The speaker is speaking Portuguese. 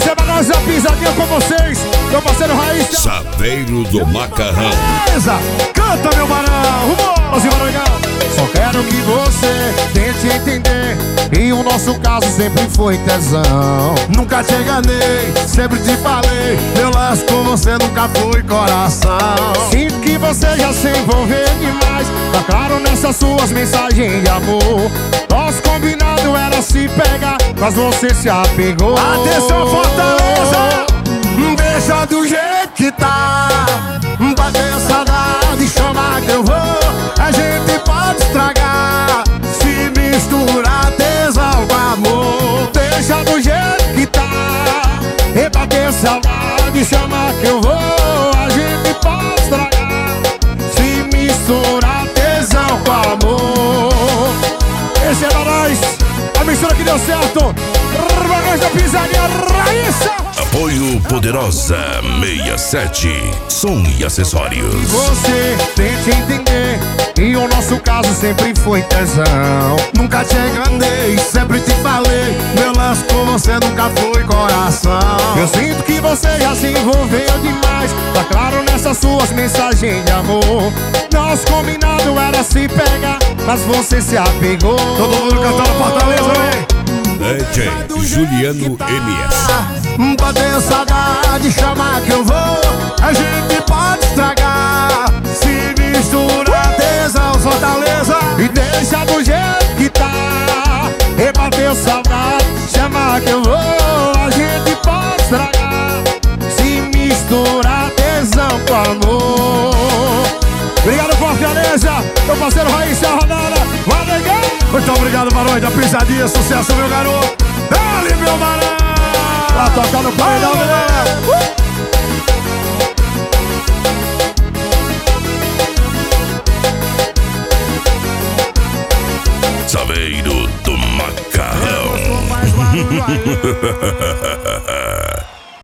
Receba nós a pisadinha com vocês, meu parceiro Raíssa. Saveiro do Macarrão. Beleza, canta meu Marão, vamos, Maranhão. Só quero que você tente entender, e o nosso caso sempre foi tesão. Nunca te enganei, sempre te falei, meu laço com você nunca foi coração. Sinto que você já se envolveu demais, tá claro nessas suas mensagens de amor. Nosso combinado era se pegar, mas você se apegou. Atenção, Fortaleza, deixa do jeito que tá. Bater saudade, chama que eu vou. A gente pode estragar se misturar tesão com amor. Deixa do jeito que tá, rebater saudade, chama que eu vou. A gente pode estragar se misturar tesão com amor. Esse é pra nós, a mistura que deu certo. Bagagem da pisadinha, Raíssa. Apoio Poderosa 67, som e acessórios. Você tente entender, e o nosso caso sempre foi tesão. Nunca te enganei, sempre te falei, meu laço com você nunca foi coração. Eu sinto que você já se envolveu demais, tá claro nessas suas mensagens de amor. Nosso combinado era se pegar, mas você se apegou. Todo mundo cantando Fortaleza, vem! DJ Juliano MS. Bater saudade, chama que eu vou. A gente pode estragar se misturar tesão, Fortaleza. E deixa do jeito que tá, rebateu saudade, chama que eu vou. A gente pode estragar se misturar tesão com amor. Obrigado, Fortaleza, meu parceiro Raíssa, rodada, vai negar. Muito obrigado, Barões da Pisadinha, sucesso, meu garoto. Dale, meu Marão! Pra tocar no paredão, galera. Saveiro do Macarrão. Mais barulho aí.